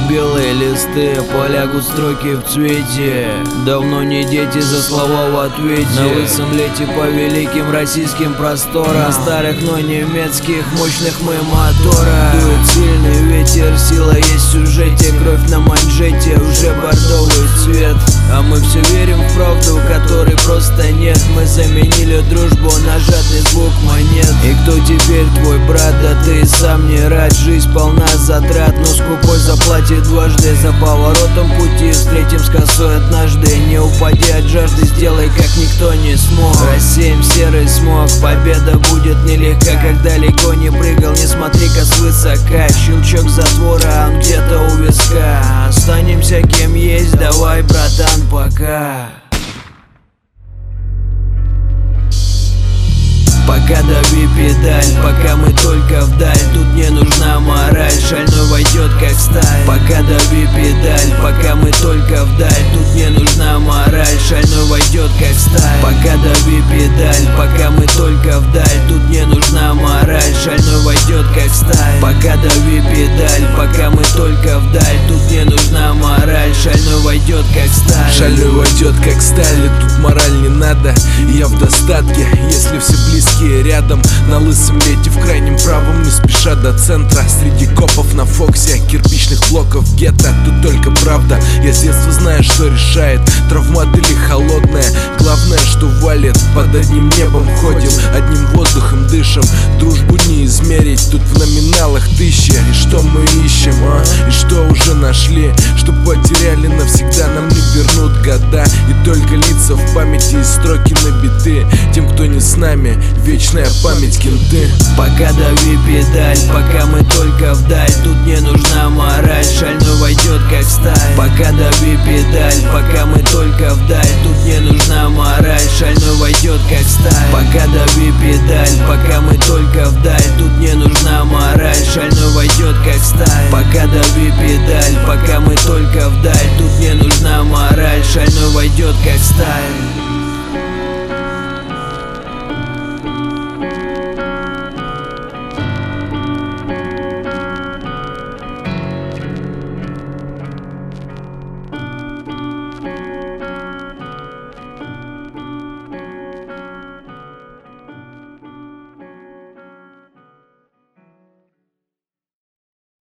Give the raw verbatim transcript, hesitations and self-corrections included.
белые листы, полягут строки в цвете. Давно не дети за слова в ответе. На лысом лете по великим российским просторам, на старых, но немецких мощных мы мотора. Дует сильный ветер, сила есть в сюжете, кровь на манжете, уже бордовый цвет. А мы все верим в правду, которой просто нет. Мы заменили дружбу на жадный звук монет. И кто теперь твой брат, да ты сам не рад. Жизнь полна затрат, но скупой заплатит дважды. За поворотом пути встретим с косой однажды. Не упади от жажды, сделай как никто не смог. Рассеем серый смог, победа будет нелегка. Как далеко не прыгал, не смотри-ка свысока. Щелчок затвора, он где-то у виска. Останемся кем есть, давай, братан, пока. Пока дави педаль, пока мы только вдаль. Тут не нужна мораль, шальной войдет как сталь. Пока дави педаль, пока мы только вдаль. Тут не нужна мораль, шальной войдет как сталь. Пока дави педаль, пока мы только вдаль. Тут не нужна мораль, шальной войдет как сталь. Пока дави педаль, пока мы только вдаль. Тут не нужна мораль, шальной войдет как сталь. Шальной войдет как сталь, и тут мораль не надо. Я в достатке, если все близкие рядом. На лысом лете в крайнем правом, не спеша до центра. Среди копов на Фоксе, кирпичных блоков гетто. Тут только правда, я с детства знаю, что решает, травмат или холодная. Главное, что валит, под одним небом ходим, одним воздухом дышим. Дружбу не измерить, тут в номиналах тысячи. И что мы ищем, а? И что уже нашли? Что потеряли навсегда, нам не вернут года. И только лица в памяти и строки набиты тем, кто не с нами, вечная память, кенты. Пока дави педаль, пока мы только вдаль. Тут не нужна мораль, шальной войдет как сталь. Пока дави педаль, пока мы только вдаль. Тут не нужна мораль, шальной войдет как сталь. Пока дави педаль, пока мы только вдаль. Тут не нужна мораль, шальной войдет как сталь. Пока дави педаль, пока мы только вдаль. Тут не нужна мораль, шальной войдет как сталь.